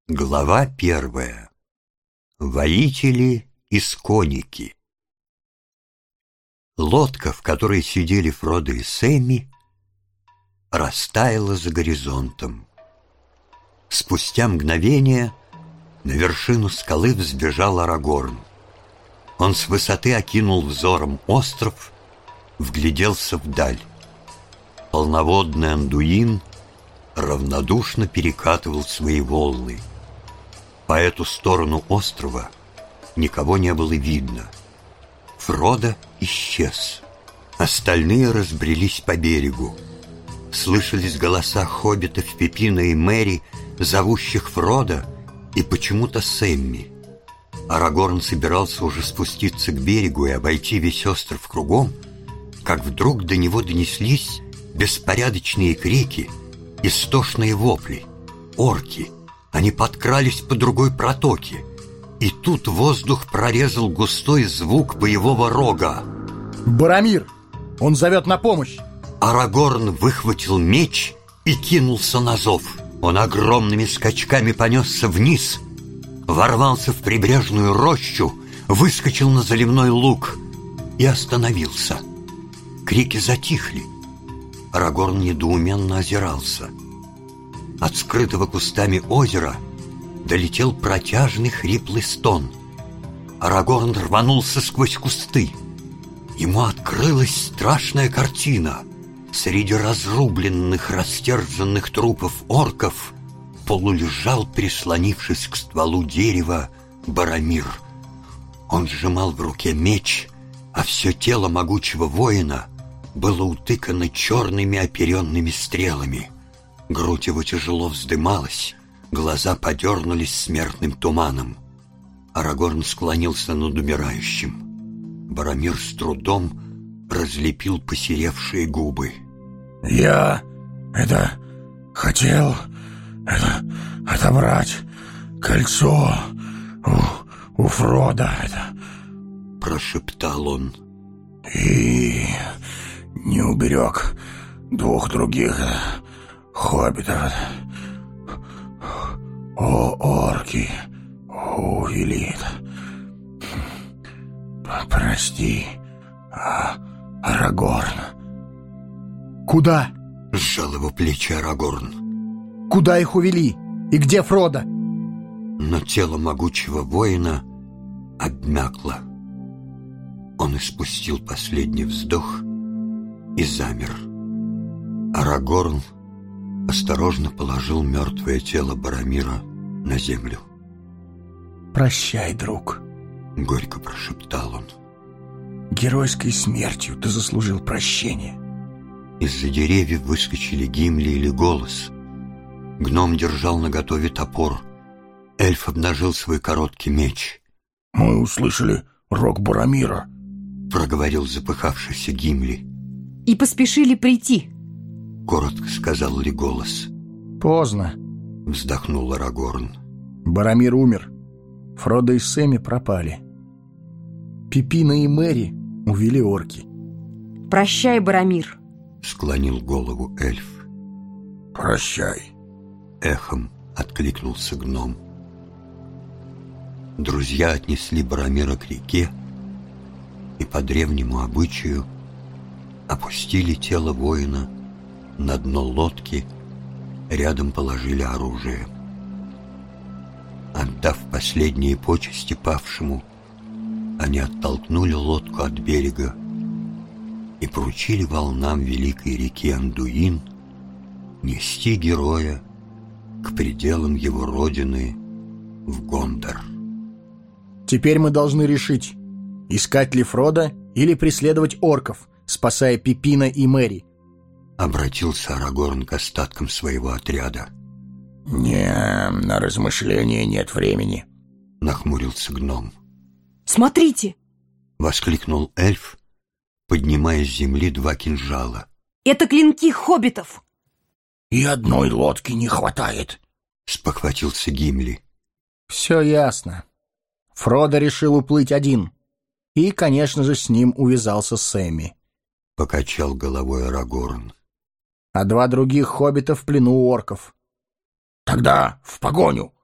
Глава 1. Воители и сконики. Лодка, в которой сидели Фродо и Сэмми, растаяла за горизонтом. Спустя мгновение на вершину скалы взбежал Арагорн. Он с высоты окинул взором остров, вгляделся вдаль. Полноводный Андуин равнодушно перекатывал свои волны. По эту сторону острова никого не было видно. Фродо исчез. Остальные разбрелись по берегу. Слышались голоса хоббитов Пипина и Мэри, зовущих Фродо и почему-то Сэмми. Арагорн собирался уже спуститься к берегу и обойти весь остров кругом, как вдруг до него донеслись беспорядочные крики, истошные вопли. Орки! Они подкрались по другой протоке. И тут воздух прорезал густой звук боевого рога. «Боромир! Он зовет на помощь!» Арагорн выхватил меч и кинулся на зов. Он огромными скачками понесся вниз, ворвался в прибрежную рощу, выскочил на заливной луг и остановился. Крики затихли. Арагорн недоуменно озирался. От скрытого кустами озера долетел протяжный хриплый стон. Арагорн рванулся сквозь кусты. Ему открылась страшная картина. Среди разрубленных, растерзанных трупов орков полулежал, прислонившись к стволу дерева, Боромир. Он сжимал в руке меч, а все тело могучего воина было утыкано черными оперенными стрелами. Грудь его тяжело вздымалась, глаза подернулись смертным туманом. Арагорн склонился над умирающим. Боромир с трудом разлепил посеревшие губы. «Я хотел отобрать кольцо у Фродо, прошептал он. И не уберег двух других хоббитов. Орки увели. Прости, Арагорн». «Куда?» — сжал его плечи Арагорн. «Куда их увели? И где Фродо?» Но тело могучего воина обмякло. Он испустил последний вздох и замер. Арагорн осторожно положил мертвое тело Боромира на землю. «Прощай, друг», — горько прошептал он. «Геройской смертью ты заслужил прощение». Из-за деревьев выскочили Гимли и Леголас. Гном держал наготове топор. Эльф обнажил свой короткий меч. «Мы услышали рог Боромира», — проговорил запыхавшийся Гимли. «И поспешили прийти», — коротко сказал Леголас. «Поздно», — вздохнул Арагорн. «Боромир умер. Фродо и Сэмми пропали. Пипина и Мэри увели орки». «Прощай, Боромир», — склонил голову эльф. «Прощай», — эхом откликнулся гном. Друзья отнесли Боромира к реке и по древнему обычаю опустили тело воина на дно лодки, рядом положили оружие. Отдав последние почести павшему, они оттолкнули лодку от берега и поручили волнам великой реки Андуин нести героя к пределам его родины в Гондор. «Теперь мы должны решить, искать ли Фродо или преследовать орков, спасая Пипина и Мэри», — обратился Арагорн к остаткам своего отряда. На размышления нет времени», — нахмурился гном. «Смотрите!» — воскликнул эльф, поднимая с земли 2 кинжала. «Это клинки хоббитов!» «И одной лодки не хватает», — спохватился Гимли. «Все ясно. Фродо решил уплыть один. И, конечно же, с ним увязался Сэмми», — покачал головой Арагорн. «А 2 других хоббита в плену у орков». «Тогда в погоню!»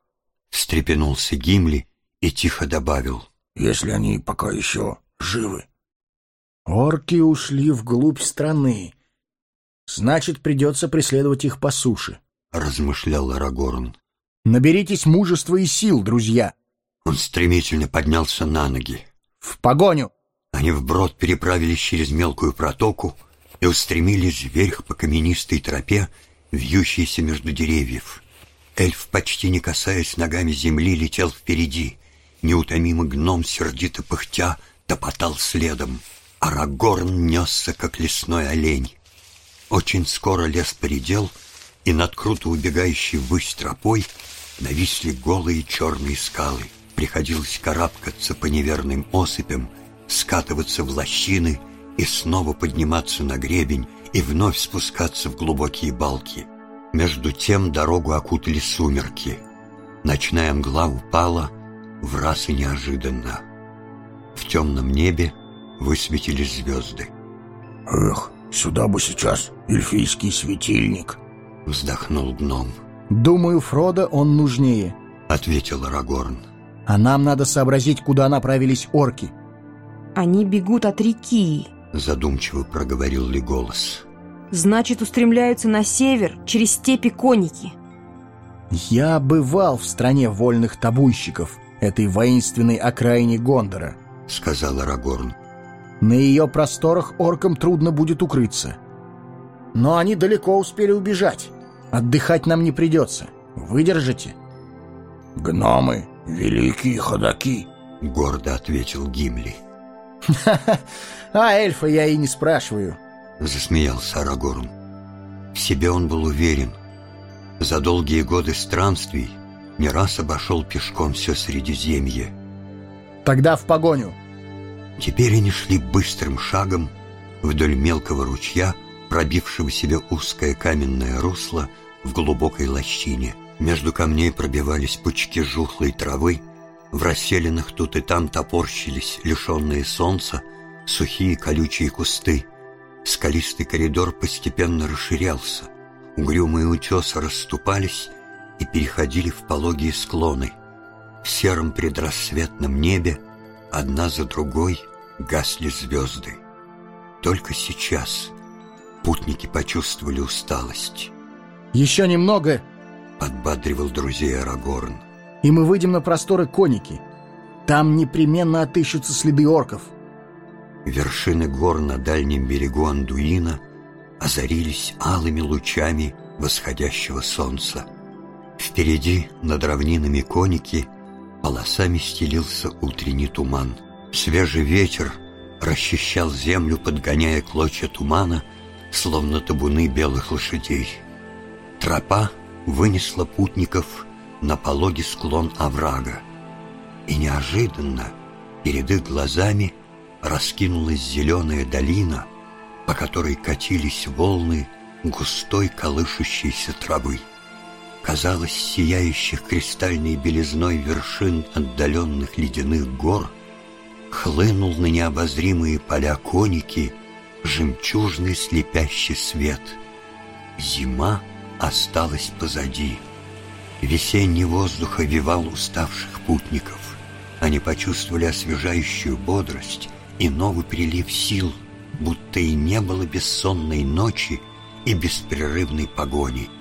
Встрепенулся Гимли и тихо добавил: Если они пока еще живы. Орки ушли вглубь страны. Значит, придется преследовать их по суше. размышлял Арагорн. Наберитесь мужества и сил, друзья. Он стремительно поднялся на ноги. В погоню! Они вброд переправились через мелкую протоку и устремились вверх по каменистой тропе, вьющейся между деревьев. Эльф, почти не касаясь ногами земли, летел впереди. Неутомимый гном, сердито пыхтя, топотал следом. Арагорн несся, как лесной олень. Очень скоро лес поредел, и над круто убегающей ввысь тропой нависли голые черные скалы. Приходилось карабкаться по неверным осыпям, скатываться в лощины и снова подниматься на гребень и вновь спускаться в глубокие балки. Между тем дорогу окутали сумерки. Ночная мгла упала враз и неожиданно. В темном небе высветились звезды. Эх, сюда бы сейчас эльфийский светильник. Вздохнул гном. Думаю, Фродо он нужнее. Ответил Арагорн. А нам надо сообразить, куда направились орки. Они бегут от реки. Задумчиво проговорил Леголас. Значит, устремляются на север, через степи коники. Я бывал в стране вольных табунщиков, этой воинственной окраине Гондора, Сказал Арагорн. На ее просторах оркам трудно будет укрыться. Но они далеко успели убежать. Отдыхать нам не придется. Выдержите? Гномы — великие ходаки. Гордо ответил Гимли. А эльфа я и не спрашиваю. Засмеялся Арагорн. В себе он был уверен. За долгие годы странствий не раз обошел пешком все Средиземье. Тогда в погоню. Теперь они шли быстрым шагом вдоль мелкого ручья, пробившего себе узкое каменное русло в глубокой лощине. Между камней пробивались пучки жухлой травы, в расселинах тут и там топорщились лишенные солнца сухие колючие кусты. Скалистый коридор постепенно расширялся. Угрюмые утесы расступались и переходили в пологие склоны. В сером предрассветном небе одна за другой гасли звезды. Только сейчас путники почувствовали усталость. Еще немного, Подбадривал друзей Арагорн. и мы выйдем на просторы коники. Там непременно отыщутся следы орков. Вершины гор на дальнем берегу Андуина озарились алыми лучами восходящего солнца. Впереди, над равнинами коники, полосами стелился утренний туман. Свежий ветер расчищал землю, подгоняя клочья тумана, словно табуны белых лошадей. Тропа вынесла путников на пологий склон оврага, и неожиданно перед их глазами раскинулась зеленая долина, по которой катились волны густой колышущейся травы. Казалось, сияющих кристальной белизной вершин отдаленных ледяных гор хлынул на необозримые поля коники жемчужный слепящий свет. Зима осталась позади. Весенний воздух овевал уставших путников. Они почувствовали освежающую бодрость и новый прилив сил, будто и не было бессонной ночи и беспрерывной погони.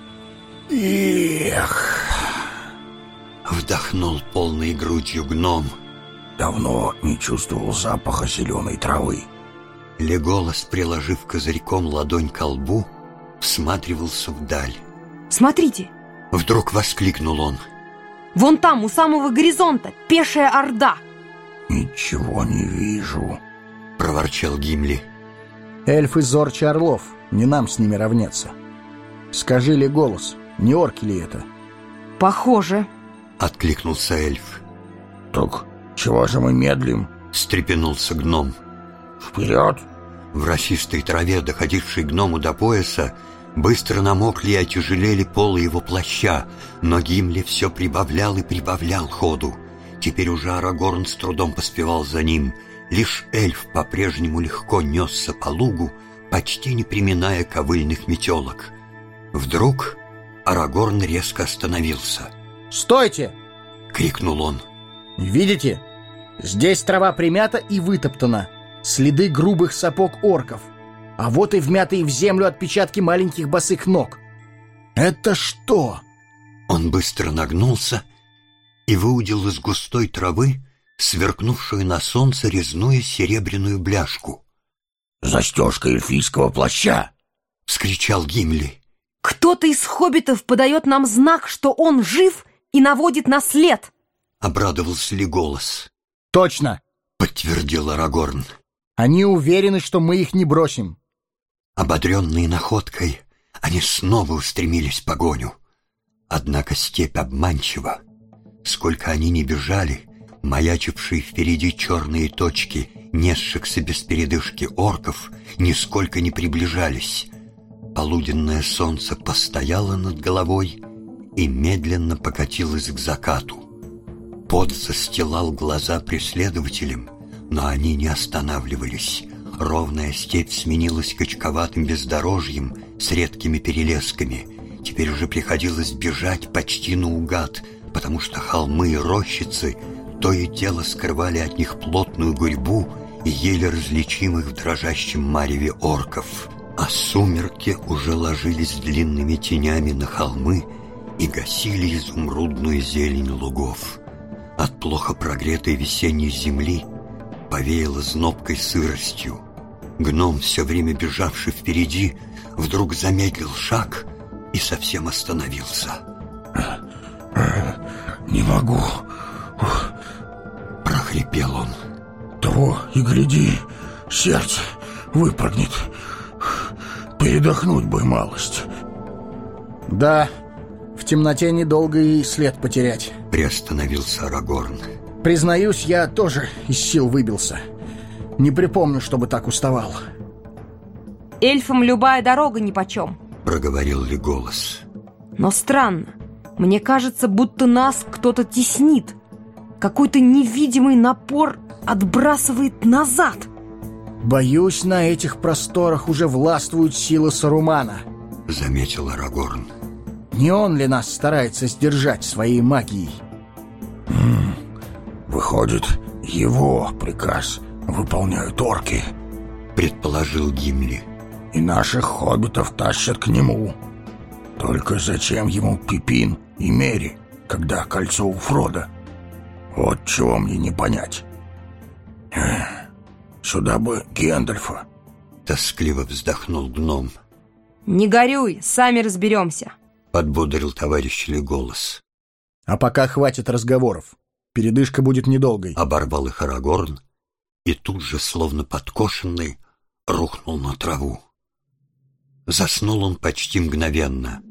Эх, Вдохнул полной грудью гном. давно не чувствовал запаха зеленой травы. Леголас, приложив козырьком ладонь ко лбу, всматривался вдаль. Смотрите, Вдруг воскликнул он. вон там, у самого горизонта, пешая орда. Ничего не вижу. Проворчал Гимли. Эльфы зорче орлов, не нам с ними равняться. Скажи ли голос, не орки ли это? Похоже. Откликнулся эльф. Так чего же мы медлим? Встрепенулся гном. Вперед! В росистой траве, доходившей гному до пояса, быстро намокли и отяжелели полы его плаща, но Гимли все прибавлял и прибавлял ходу. Теперь уже Арагорн с трудом поспевал за ним. Лишь эльф по-прежнему легко несся по лугу, почти не приминая ковыльных метелок. Вдруг Арагорн резко остановился. Стойте! — крикнул он. Видите? Здесь трава примята и вытоптана. Следы грубых сапог орков. А вот и вмятые в землю отпечатки маленьких босых ног. Это что? Он быстро нагнулся и выудил из густой травы сверкнувшую на солнце резную серебряную бляшку. «Застежка эльфийского плаща!» — вскричал Гимли. Кто-то из хоббитов подает нам знак, что он жив и наводит на след. Обрадовался ли голос? Точно! — подтвердил Арагорн. Они уверены, что мы их не бросим. Ободренные находкой, они снова устремились в погоню. Однако степь обманчива. Сколько они ни бежали, маячившие впереди черные точки несшихся без передышки орков нисколько не приближались. Полуденное солнце постояло над головой и медленно покатилось к закату. Пот застилал глаза преследователям, но они не останавливались. Ровная степь сменилась качковатым бездорожьем с редкими перелесками. Теперь уже приходилось бежать почти наугад, потому что холмы и рощицы то и дело скрывали от них плотную гурьбу и еле различимых в дрожащем мареве орков. А сумерки уже ложились длинными тенями на холмы и гасили изумрудную зелень лугов. От плохо прогретой весенней земли повеяло знобкой сыростью. Гном, все время бежавший впереди, вдруг замедлил шаг и совсем остановился. «Не могу», — прохрипел он. «Того и гляди, сердце выпрыгнет. Передохнуть бы малость». Да, в темноте недолго и след потерять. Приостановился Арагорн. Признаюсь, я тоже из сил выбился. Не припомню, чтобы так уставал. Эльфам любая дорога нипочем. Проговорил ли голос? Но странно. Мне кажется, будто нас кто-то теснит. Какой-то невидимый напор отбрасывает назад. Боюсь, на этих просторах уже властвуют силы Сарумана. Заметил Арагорн. Не он ли нас старается сдержать своей магией? Выходит, его приказ выполняют орки. Предположил Гимли. И наших хоббитов тащат к нему. Только зачем ему Пипин и Мери, когда кольцо у Фрода? Вот чего мне не понять. Сюда бы Гендальфа. Тоскливо вздохнул гном. Не горюй, сами разберемся. Подбодрил товарищ ли голос. А пока хватит разговоров. Передышка будет недолгой. Оборвал их Арагорн и тут же, словно подкошенный, рухнул на траву. Заснул он почти мгновенно.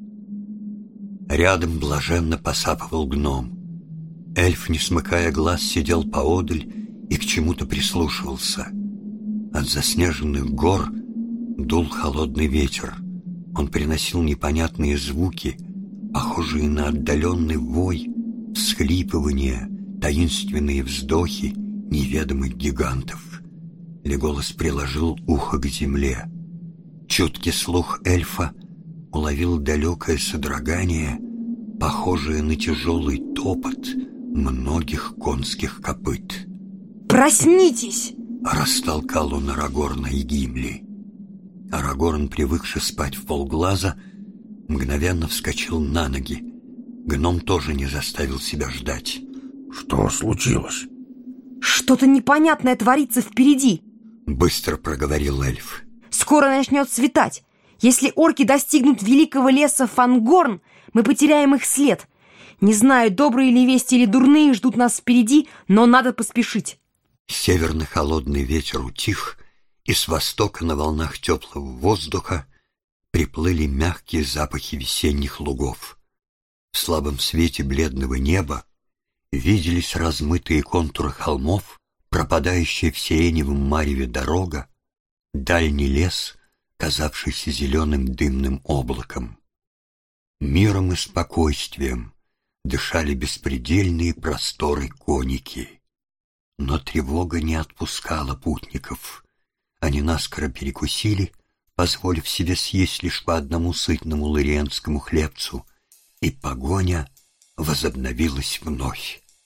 Рядом блаженно посапывал гном. Эльф, не смыкая глаз, сидел поодаль и к чему-то прислушивался. От заснеженных гор дул холодный ветер. Он приносил непонятные звуки, похожие на отдаленный вой, всхлипывания, таинственные вздохи неведомых гигантов. Леголас приложил ухо к земле. Чуткий слух эльфа уловил далекое содрогание, похожее на тяжелый топот многих конских копыт. Проснитесь! Растолкал он Арагорна и Гимли. Арагорн, привыкший спать вполглаза, мгновенно вскочил на ноги. Гном тоже не заставил себя ждать. Что случилось? Что-то непонятное творится впереди. Быстро проговорил эльф. Скоро начнет светать. Если орки достигнут великого леса Фангорн, мы потеряем их след. Не знаю, добрые ли вести или дурные ждут нас впереди, но надо поспешить. Северный холодный ветер утих, и с востока на волнах теплого воздуха приплыли мягкие запахи весенних лугов. В слабом свете бледного неба виделись размытые контуры холмов, пропадающая в сиреневом мареве дорога, дальний лес, казавшийся зеленым дымным облаком. Миром и спокойствием дышали беспредельные просторы коники. Но тревога не отпускала путников. Они наскоро перекусили, позволив себе съесть лишь по одному сытному лориенскому хлебцу, и погоня возобновилась вновь.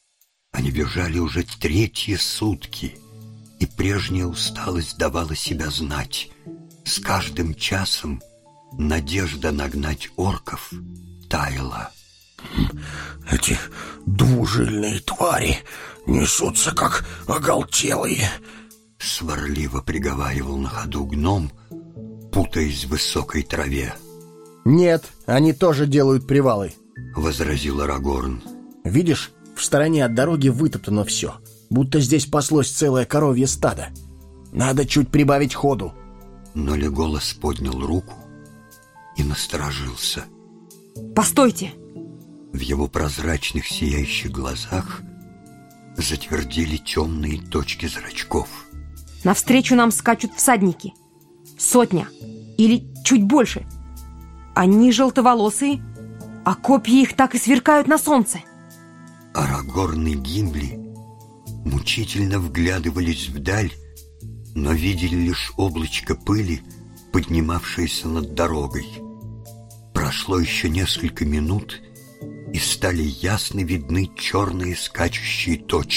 Они бежали уже 3-е сутки, и прежняя усталость давала себя знать. С каждым часом надежда нагнать орков таяла. Эти двужильные твари несутся, как оголтелые. Сварливо приговаривал на ходу гном, путаясь в высокой траве. «Нет, они тоже делают привалы», — возразил Арагорн. «Видишь, в стороне от дороги вытоптано все, будто здесь паслось целое коровье стадо. Надо чуть прибавить ходу». Но Леголас поднял руку и насторожился. «Постойте!» В его прозрачных сияющих глазах затвердили темные точки зрачков. Навстречу нам скачут всадники. 100 или чуть больше. Они желтоволосые, а копья их так и сверкают на солнце. Арагорн и Гимли мучительно вглядывались вдаль, но видели лишь облачко пыли, поднимавшееся над дорогой. Прошло еще несколько минут, и стали ясно видны черные скачущие точки.